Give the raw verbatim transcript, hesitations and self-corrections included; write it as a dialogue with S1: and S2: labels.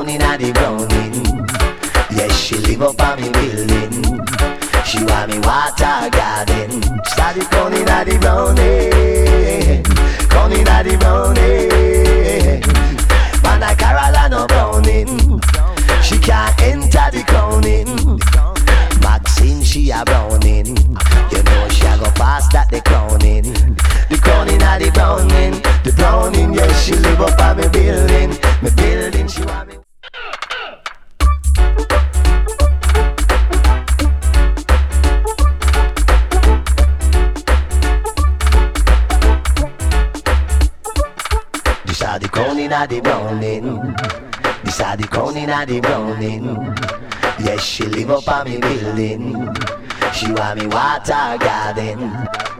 S1: in a the browning. Yes, she live up on me building. She want me water garden. Started crown in a the browning. Crown in a the browning. Man a Carol no browning. She can't enter the crowning. Maxine she a browning. You know she a go past at the crowning. The crowning a the browning. The browning, yes, she live up on me building. Me building, she want me. This are the crowning a the browning. This are the crowning a the browning. Yes, she live up on me building. She want me water garden.